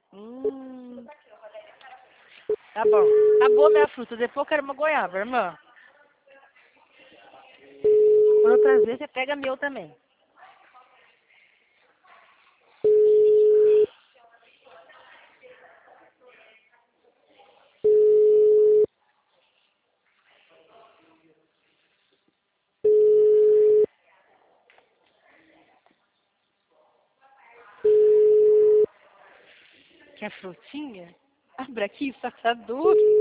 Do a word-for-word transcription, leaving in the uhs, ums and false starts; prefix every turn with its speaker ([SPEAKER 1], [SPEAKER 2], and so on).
[SPEAKER 1] Hum, tá bom. Acabou minha fruta. Depois eu quero uma goiaba, irmã. Quando eu trazer, você pega meu também. Quer frutinha? Abre aqui, só que tá duro.